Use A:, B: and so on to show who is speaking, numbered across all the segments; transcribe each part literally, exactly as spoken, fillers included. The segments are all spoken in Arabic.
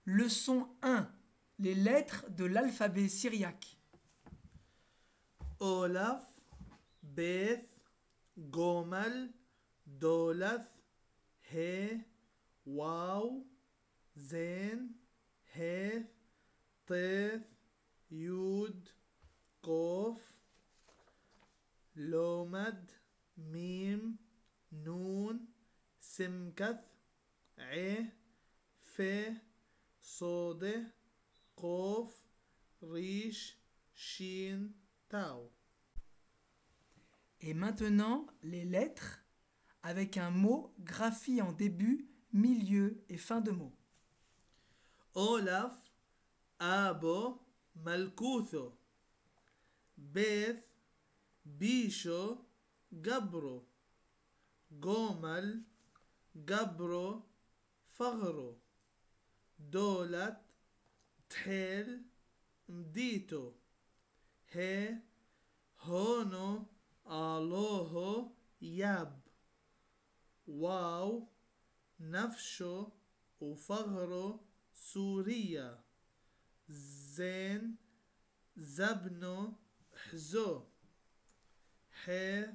A: Leçon un. Les lettres de l'alphabet syriaque.
B: أولف بيث جومل دولث ه واو زين هيث طيث يود قوف لومد ميم نون سمكث ع ف صوده قوف ريش شين تاو.
A: Et maintenant, les lettres avec un mot graphié en début, milieu et fin de mot.
B: أولف آبو ملكوثو بيث بيشو جبرو جومل جبرو فغرو دولت تحيل مديتو هي هونو آلوهو ياب واو نفشو وفغرو سوريا زين زبنو حزو ح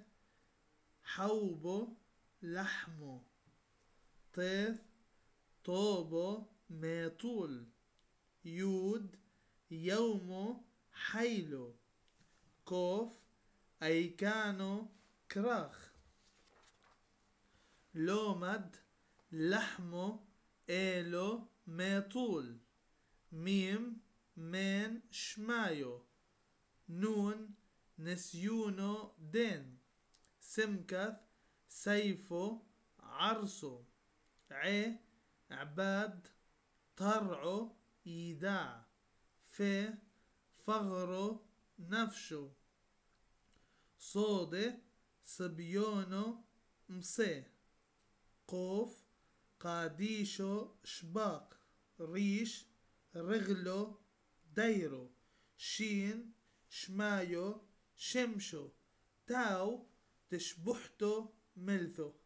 B: حوبو لحمو طيف طوبو ميطول يود يومو حيلو كوف أيكانو كراخ لومد لحمو إيلو ميطول ميم من شمايو نون نسيونو دين سمكث سيفو عرسو ع عباد طرعو يداع ف فغرو نفشو صوده صبيونو مصي قوف قاديشو شباق ريش رغلو ديرو شين شمايو شمشو تاو تشبحتو ملثو.